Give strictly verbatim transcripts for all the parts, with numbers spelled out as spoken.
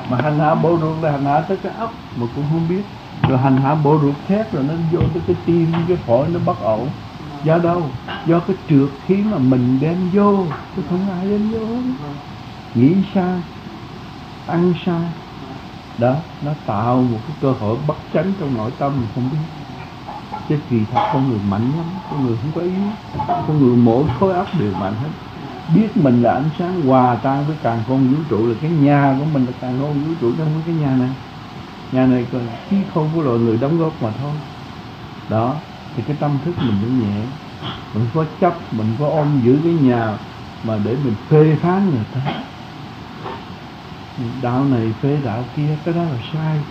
Mà hành hạ bộ ruột là hành hạ tới cái óc mà cũng không biết. Rồi hành hạ bộ ruột thét rồi nó vô tới cái tim, cái phổi nó bất ổn. Do đâu? Do cái trượt khí mà mình đem vô, chứ không ai đem vô. Nghĩ sai, ăn sai. Đó, nó tạo một cái cơ hội bất chánh trong nội tâm mình không biết. Chứ kỳ thật con người mạnh lắm, con người không có yếu. Con người mỗi khối óc đều mạnh hết. Biết mình là ánh sáng hòa tan với càn khôn vũ trụ, là cái nhà của mình là càn khôn vũ trụ, trong cái nhà này. Nhà này còn chí không của loài người đóng góp mà thôi. Đó, thì cái tâm thức mình nó nhẹ. Mình có chấp, mình có ôm giữ cái nhà mà để mình phê phán người ta. Đạo này phê đạo kia, cái đó là sai.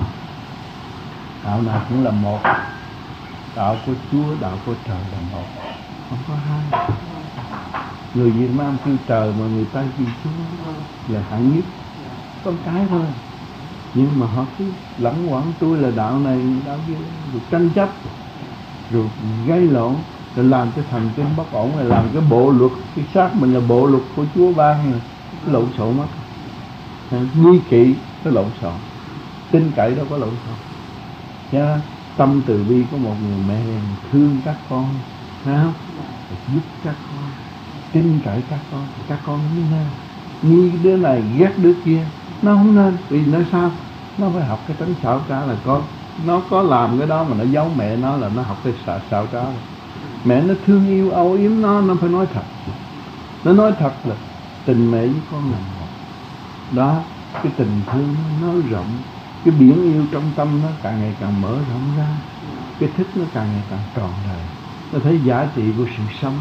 Đạo nào cũng là một. Đạo của Chúa, đạo của trời là một, không có hai. Người Việt Nam kêu trời mà người ta kêu Chúa là hạng nhất, con cái thôi. Nhưng mà họ cứ lẳng quẩn, tôi là đạo này, đạo kia, rồi tranh chấp, rồi gây lộn, rồi làm cho thần kinh bất ổn, rồi làm cái bộ luật, cái xác mình là bộ luật của Chúa ban, rồi cái lộn xộn mất. Nghi kỵ nó lộn xộn, tin cậy đâu có lộn xộn. Nha, tâm từ bi của một người mẹ thương các con, phải không? Giúp các con, tin cậy các con, các con như thế nào? Nghi đứa này ghét đứa kia, nó không nên. Vì nó sao? Nó phải học cái tánh xảo trá là con. Nó có làm cái đó mà nó giấu mẹ nó là nó học cái xảo, xảo trá. Mẹ nó thương yêu âu yếm nó, nó phải nói thật. Nó nói thật là tình mẹ với con là một. Đó, cái tình thương nó rộng, cái biển yêu trong tâm nó càng ngày càng mở rộng ra, cái thức nó càng ngày càng tròn đầy. Nó thấy giá trị của sự sống,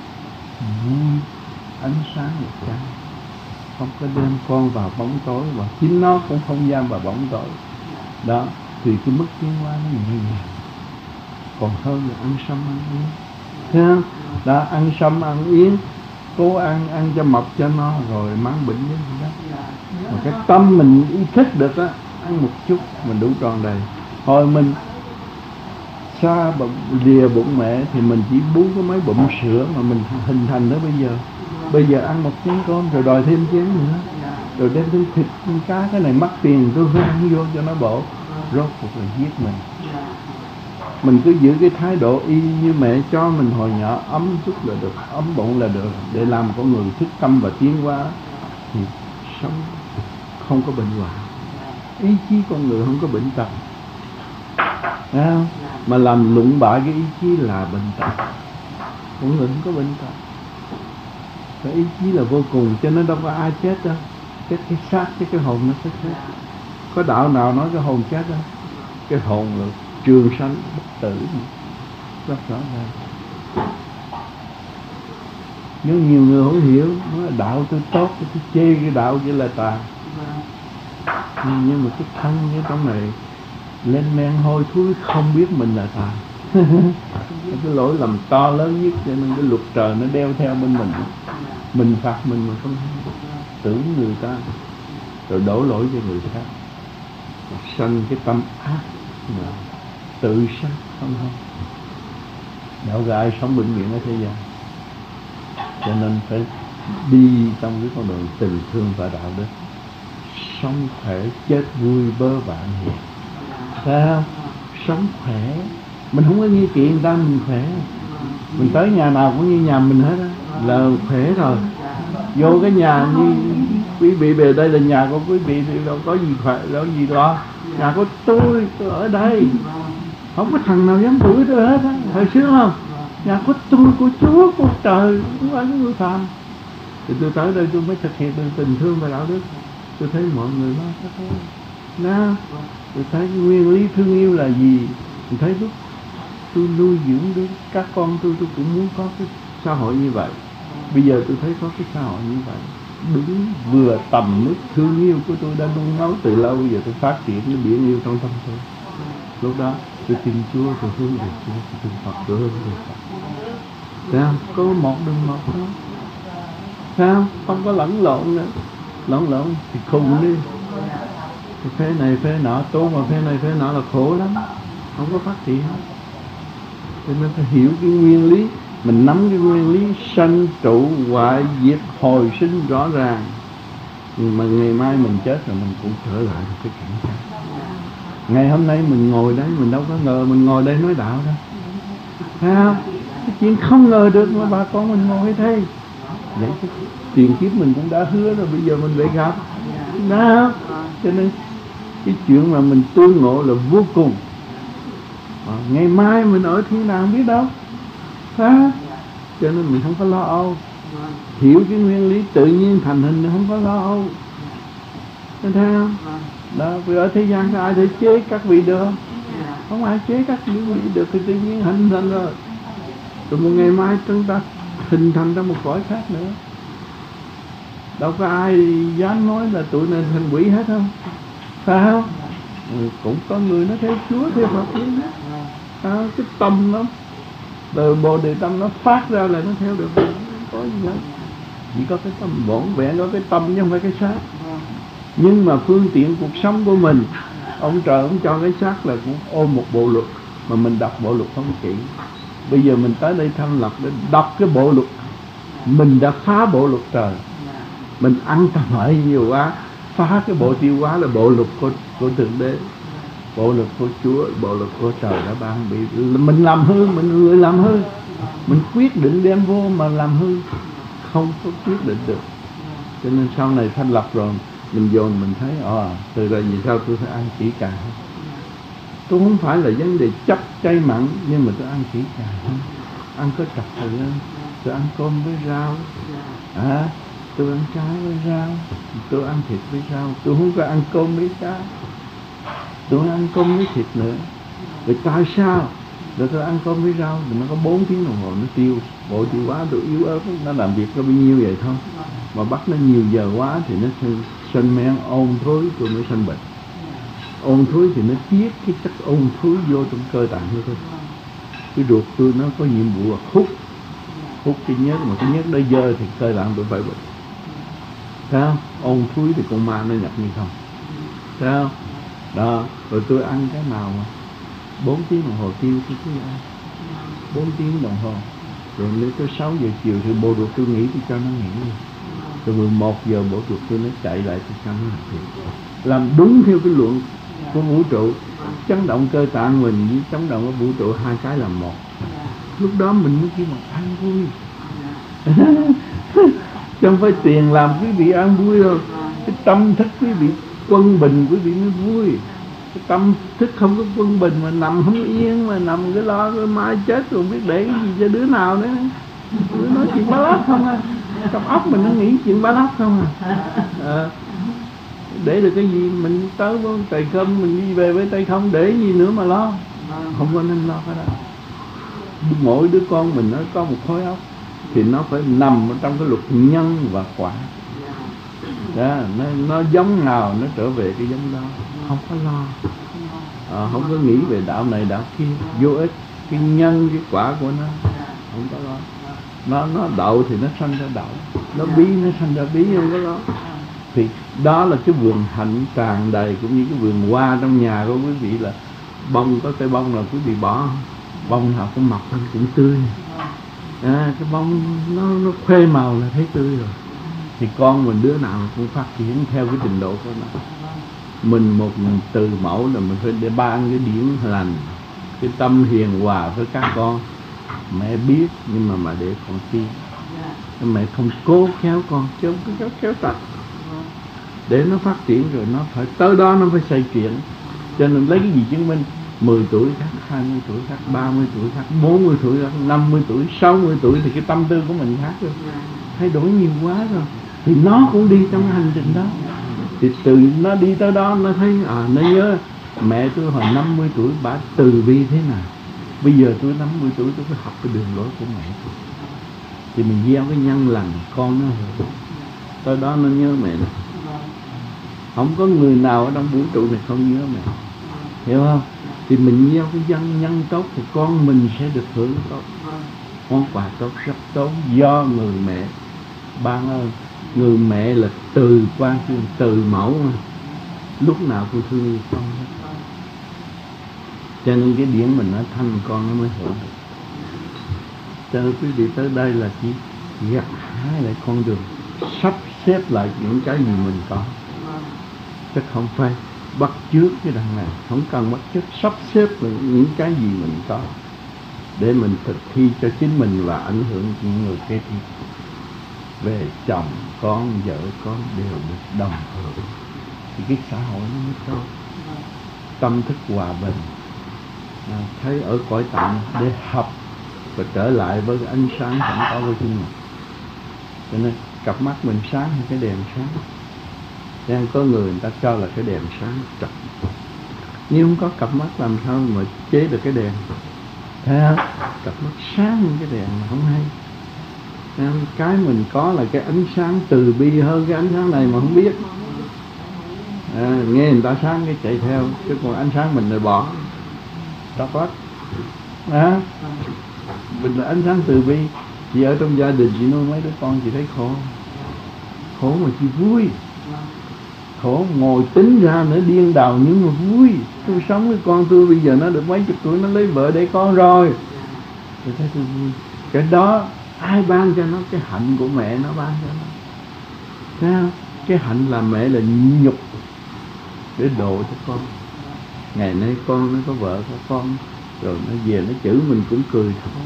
vui, ánh sáng một cái, không có đem con vào bóng tối, và chính nó cũng không giam vào bóng tối. Đó, thì cái mức tiến hóa nó nhẹ nhàng, còn hơn là ăn sâm ăn yến. Thấy không? Đó, ăn sâm ăn yến, cố ăn, ăn cho mập cho no, rồi mang bệnh đến gì đó. Mà cái tâm mình ý thức được á, ăn một chút mình đủ tròn đầy. Hồi mình xa bụng, lìa bụng mẹ thì mình chỉ bú có mấy bụng sữa mà mình hình thành đó bây giờ. Bây giờ ăn một chén cơm rồi đòi thêm chén nữa, rồi đem thêm thịt, cá, cái này mắc tiền tôi phải ăn vô cho nó bổ. Rốt cuộc là giết mình. Mình cứ giữ cái thái độ y như mẹ cho mình hồi nhỏ, ấm chút là được, ấm bụng là được, để làm con người thức tâm và tiến hóa, thì sống không có bệnh hoạn. Ý chí con người không có bệnh tật, thấy không? Mà làm lụng bại cái ý chí là bệnh tật. Con người không có bệnh tật, cái ý chí là vô cùng, cho nên đâu có ai chết đâu. Chết cái xác, cái cái hồn nó sẽ chết. Có đạo nào nói cái hồn chết đâu? Cái hồn là trường sanh bất tử, rất rõ ràng. Nhưng nhiều người không hiểu, nói đạo tôi tốt, tôi chê cái đạo kia là tà. Nhưng mà cái thân ở trong này lên men hôi thối, không biết mình là tà. Cái lỗi lầm to lớn nhất, cho nên cái luật trời nó đeo theo bên mình. Mình phạt mình mà không tưởng người ta, rồi đổ lỗi cho người khác, sanh cái tâm ác mà tự sát không không. Đạo gái sống bệnh viện ở thế gian, cho nên phải đi trong cái con đường tình thương và đạo đức, sống khỏe chết vui bơ bạn hiền, thấy không? Sống khỏe, mình không có nghi kỵ người ta, mình khỏe, mình tới nhà nào cũng như nhà mình hết á, là khỏe rồi. Vô cái nhà như quý vị về đây là nhà của quý vị thì đâu có gì khỏe, đâu có gì lo. Nhà của tôi, tôi ở đây, không có thằng nào dám đuổi tôi hết á, hồi xưa không? Nhà của tôi, của Chúa, của trời, không phải của người phàm. Thì tôi tới đây tôi mới thực hiện từ tình thương và đạo đức. Tôi thấy mọi người nói thế thôi. Nào, tôi thấy nguyên lý thương yêu là gì? Tôi thấy lúc tôi nuôi dưỡng đứa các con tôi, tôi cũng muốn có cái xã hội như vậy. Bây giờ tôi thấy có cái xã hội như vậy, đúng vừa tầm mức thương yêu của tôi đã nung nấu từ lâu. Bây giờ tôi phát triển cái biển yêu trong tâm tôi. Lúc đó tôi tin Chúa, tôi hướng về Chúa, tôi tin Phật, tôi hướng về Phật. Thấy không? Có một đường một thôi. Thấy không? Không có lẫn lộn nữa. Lẫn lộn thì khùng đi. Cái phế này phế nọ, tu mà phế này phế nọ là khổ lắm, không có phát triển. Cho nên phải hiểu cái nguyên lý. Mình nắm cái nguyên lý sanh trụ hoại diệt hồi sinh rõ ràng, Nhưng mà ngày mai mình chết rồi mình cũng trở lại được cái cảnh khác. Ngày hôm nay mình ngồi đấy, mình đâu có ngờ mình ngồi đây nói đạo đâu, thấy không? Cái chuyện không ngờ được mà bà con mình ngồi đây. Vậy cái tiền kiếp mình cũng đã hứa rồi, bây giờ mình lại gặp đó. Cho nên cái chuyện mà mình tương ngộ là vô cùng. À, ngày mai mình ở thiên đàng biết đâu, à, cho nên mình không có lo âu. Hiểu cái nguyên lý tự nhiên thành hình nó không có lo âu. Thấy không? Đó, vì ở thế gian ai thể chế các vị được? Không ai chế các vị được, thì tự nhiên hình thành rồi. Rồi một ngày mai chúng ta hình thành ra một cõi khác nữa. Đâu có ai dám nói là tụi này thành quỷ hết không? Phải không? Ừ, cũng có người nó theo Chúa, theo Phật luôn đó. À, cái tâm nó từ Bồ Đề Tâm nó phát ra là nó theo được, không có gì hết. Chỉ có cái tâm bổn vẹn, có cái tâm chứ không phải cái xác. Nhưng mà phương tiện cuộc sống của mình, ông trời ông cho cái xác là cũng ôm một bộ luật, mà mình đọc bộ luật không kỹ. Bây giờ mình tới đây thanh lập để đọc cái bộ luật, mình đã phá bộ luật trời. Mình ăn tầm hại nhiều quá, phá cái bộ tiêu hóa là bộ luật của, của Thượng Đế, bộ luật của Chúa, bộ luật của trời đã ban bị. Mình làm hư, mình người làm hư. Mình quyết định đem vô mà làm hư, không có quyết định được. Cho nên sau này thanh lập rồi, mình dồn mình thấy, à, từ rồi vì sao tôi phải ăn kỹ càng hơn. Tôi không phải là vấn đề chấp chay mặn, nhưng mà tôi ăn kỹ càng hơn. Ăn có trật tự hơn. Tôi ăn cơm với rau, à, tôi ăn trái với rau, tôi ăn thịt với rau. Tôi không có ăn cơm với trái, tôi ăn cơm với thịt nữa. Vậy tại sao? Rồi tôi ăn cơm với rau, thì nó có bốn tiếng đồng hồ nó tiêu. Bộ tiêu hóa tôi yếu ớt, nó làm việc có bao nhiêu vậy thôi. Mà bắt nó nhiều giờ quá thì nó sanh men ôn thối, tôi mới sanh bệnh. Ôn thối thì nó tiết cái chất ôn thối vô trong cơ tạng của tôi. Cái ruột tôi nó có nhiệm vụ là hút hút cái nhớt, mà cái nhớt đó dơ thì cơ tạng tôi phải bệnh. Thấy không? Ôn thối thì con ma nó nhập như không. Thấy không? Đó, rồi tôi ăn cái nào mà bốn tiếng đồng hồ tiêu tôi cứ ăn bốn tiếng đồng hồ. Rồi nếu tới sáu giờ chiều thì bộ ruột tôi nghỉ, tôi cho nó nghỉ. Rồi mười một giờ bộ ruột tôi nó chạy lại, tôi cho nó làm việc. Làm đúng theo cái luận của vũ trụ. Chấn động cơ tạng mình với chấn động của vũ trụ, hai cái là một. Lúc đó mình mới kêu mà ăn vui. Chứ không phải tiền làm quý vị ăn vui đâu. Cái tâm thức quý vị quân bình, quý vị mới vui. Cái tâm thức không có quân bình mà nằm không yên, mà nằm cái lo cái mai chết rồi biết để cái gì cho đứa nào nữa. Đứa nói chuyện bá láp không à. Trong óc mình nó nghĩ chuyện bá láp không à. À, để được cái gì mình tới với tay không, mình đi về với tay không, để gì nữa mà lo. Không có nên lo cái đó. Mỗi đứa con mình nó có một khối óc thì nó phải nằm ở trong cái luật nhân và quả. Đó, nó, nó giống nào nó trở về cái giống đó, không có lo, à, không có nghĩ về đạo này đạo kia, vô ích. Cái nhân cái quả của nó không có lo. Nó nó đậu thì nó sanh ra đậu, nó bí nó sanh ra bí, không có lo. Thì đó là cái vườn hạnh tràn đầy, cũng như cái vườn hoa trong nhà của quý vị là bông, có cây bông là quý vị bỏ, bông nào cũng mọc lên cũng tươi. À, cái bông nó nó khoe màu là thấy tươi rồi. Thì con mình đứa nào cũng phát triển theo cái trình độ của nó. Mình một mình từ mẫu là mình phải để ban cái điển lành, cái tâm hiền hòa với các con. Mẹ biết nhưng mà mà để con tin. Mẹ không cố kéo con, chứ không có kéo kéo tạch. Để nó phát triển rồi nó phải tới đó nó phải xoay chuyển. Cho nên lấy cái gì chứng minh? Mười tuổi khác, hai mươi tuổi khác, ba mươi tuổi khác, bốn mươi tuổi khác, năm mươi tuổi, sáu mươi tuổi thì cái tâm tư của mình khác rồi. Thay đổi nhiều quá rồi. Thì nó cũng đi trong cái hành trình đó. Thì từ nó đi tới đó nó thấy, à, nó nhớ mẹ tôi hồi năm mươi tuổi bà từ bi thế nào. Bây giờ tôi năm mươi tuổi tôi phải học cái đường lối của mẹ tôi. Thì mình gieo cái nhân lành con nó hiểu. Tới đó nó nhớ mẹ này. Không có người nào ở trong vũ trụ này không nhớ mẹ. Hiểu không? Thì mình gieo cái nhân nhân tốt thì con mình sẽ được hưởng tốt. Món quà tốt rất tốt do người mẹ ban ơn. Người mẹ là từ quan chương, từ mẫu mà. Lúc nào cô thương yêu con hết. Cho nên cái điển mình nó thanh con nó mới hưởng được. Cho nên quý vị tới đây là chỉ gặt hái lại con đường sắp xếp lại những cái gì mình có, chứ không phải bắt chước cái đằng này. Không cần bắt chước, sắp xếp lại những cái gì mình có để mình thực thi cho chính mình và ảnh hưởng những người kế tiếp. Về chồng, con, vợ con đều được đồng hưởng thì cái xã hội nó mới tốt. Tâm thức hòa bình, à, thấy ở cõi tạm để học và trở lại với cái ánh sáng sẵn có của chính mình. Cho nên cặp mắt mình sáng hay cái đèn sáng. Nên có người người ta cho là cái đèn sáng trật, nhưng không có cặp mắt làm sao mà chế được cái đèn. Thấy không? Cặp mắt sáng hơn cái đèn mà không hay. Nên cái mình có là cái ánh sáng từ bi hơn cái ánh sáng này mà không biết. À, nghe người ta sáng cái chạy theo, chứ còn ánh sáng mình lại bỏ tóc lắc. À, mình là ánh sáng từ bi. Chị ở trong gia đình chị nuôi mấy đứa con chị thấy khổ, khổ mà chị vui, khổ ngồi tính ra nữa điên đảo nhưng mà vui. Tôi sống với con tôi bây giờ nó được mấy chục tuổi, nó lấy vợ để con rồi, tôi thấy tôi vui. Cái đó ai ban cho nó? Cái hạnh của mẹ nó ban cho nó. Thấy không? Cái hạnh làm mẹ là nhục để độ cho con. Ngày nay con nó có vợ có con rồi, nó về nó chửi mình cũng cười thôi.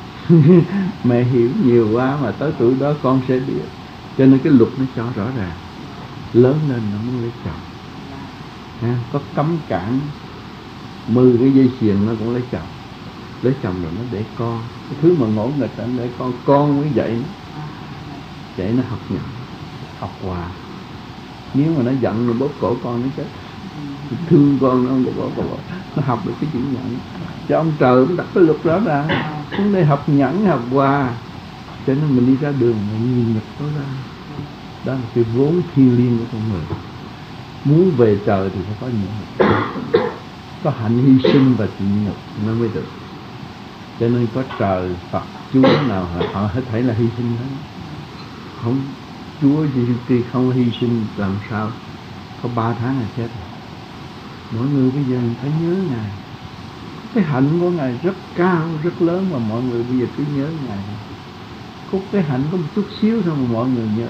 Mẹ hiểu nhiều quá mà tới tuổi đó con sẽ biết. Cho nên cái luật nó cho rõ ràng, lớn lên nó muốn lấy chồng. Ha, có cấm cản mười cái dây chuyền nó cũng lấy chồng. Lấy chồng rồi nó để con. Cái thứ mà ngỗ nghịch nó để con, con mới dạy nó. Dạy nó học nhận, học hòa. Nếu mà nó giận rồi bóp cổ con nó chết. Thương con nó không có bóp cổ. Nó học được cái chữ nhẫn. Cho ông trời cũng đặt cái luật rõ ràng. Xuống đây học nhẫn, học hòa. Cho nên mình đi ra đường mình nhìn được tối ra. Đó là cái vốn thiêng liêng của con người. Muốn về trời thì phải có nhẫn, có hạnh hy sinh và chịu nhục nó mới được. Cho nên có trời, Phật, Chúa nào họ hết thảy là hy sinh hết. Không, Chúa Giêsu Christ không hy sinh làm sao có ba tháng là chết. Mọi người bây giờ phải nhớ Ngài. Cái hạnh của Ngài rất cao, rất lớn mà mọi người bây giờ cứ nhớ Ngài. Có cái hạnh có một chút xíu thôi mà mọi người nhớ.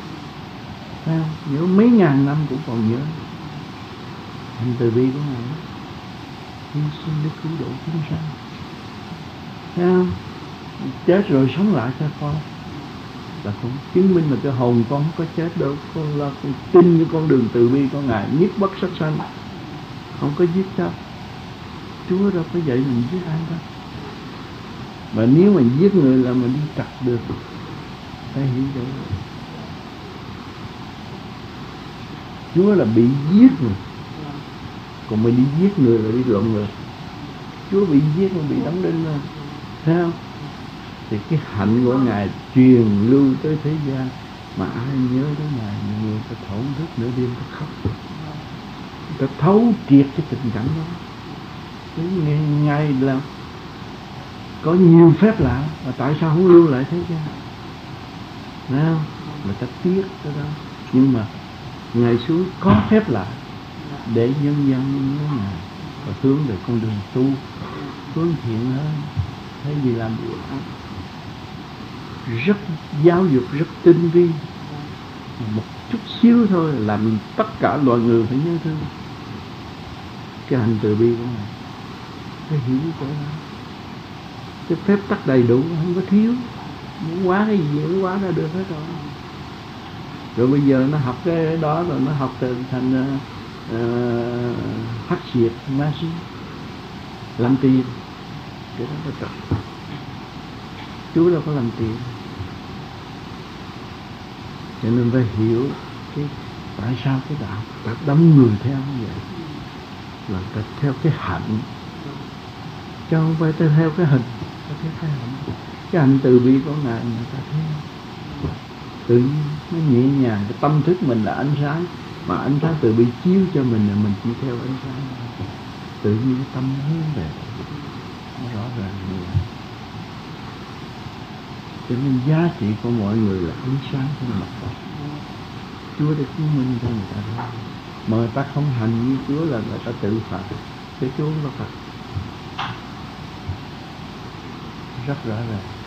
À, nhớ mấy ngàn năm cũng còn nhớ. Hạnh từ bi của Ngài hy sinh để cứu độ chúng sanh. Thấy không? Chết rồi sống lại cho con là cũng chứng minh là cái hồn con không có chết đâu. Con là con tin với con đường từ bi của Ngài, nhất bất sát sanh, không có giết đâu. Chúa đâu có dạy mình giết ai đâu. Mà nếu mà giết người là mình đi trật được. Phải hiểu vậy. Chúa là bị giết rồi, còn mình đi giết người là đi lộn người. Chúa bị giết mà bị đóng đinh rồi. Thấy không? Thì cái hạnh của Ngài truyền lưu tới thế gian, mà ai nhớ tới Ngài, người ta thổn thức nửa đêm ta khóc, ta thấu triệt cái tình cảnh đó. Cái Ngài là có nhiều phép lạ, mà tại sao không lưu lại thế gian? Thấy không? Người ta tiếc cái đó. Nhưng mà Ngài xuống có phép lạ để nhân dân nhớ Ngài và hướng về con đường tu, hướng thiện hơn, thay vì làm điều ác. Rất giáo dục, rất tinh vi. Một chút xíu thôi làm tất cả loài người phải nhớ thương. Cái hành từ bi của Ngài phải hiểu cái đó. Cái phép tắc đầy đủ, không có thiếu. Muốn quá cái gì cũng quá ra được hết rồi. Rồi bây giờ nó học cái đó rồi nó học thành uh, hắc diệt ma sĩ, làm tiền. Cái đó có trật. Chúa đâu có làm tiền. Cho nên phải hiểu cái tại sao cái đạo ta đâm người theo như vậy, là ta theo cái hạnh, chứ không phải ta theo cái hình. Ta theo cái hạnh, cái hạnh từ bi của Ngài người ta theo tự nhiên, nó nhẹ nhàng. Cái tâm thức mình là ánh sáng, mà ánh sáng từ bi chiếu cho mình là mình chỉ theo ánh sáng. Tự nhiên cái tâm hướng về nó rõ ràng như vậy. Cho nên giá trị của mọi người là ánh sáng của mặt Phật. Chúa đã chứng minh cho người ta thôi. Mà người ta không hành như Chúa là người ta tự phạt. Chứ Chúa không có phạt. Rất rõ ràng.